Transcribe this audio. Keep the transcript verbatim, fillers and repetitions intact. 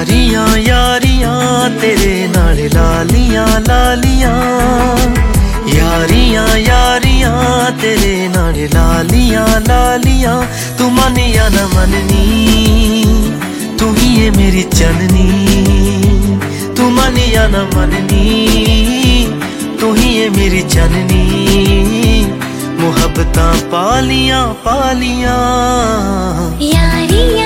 यारियां यारियां तेरे नाल लालियां लालियां, यारियां यारियां तेरे नाल लालियां लालियां। तू मनी या न मननी तू ही है मेरी चननी, तू मनी या न मननी तू ही है मेरी चननी। मुहब्बतां पालियां पालियां यारियां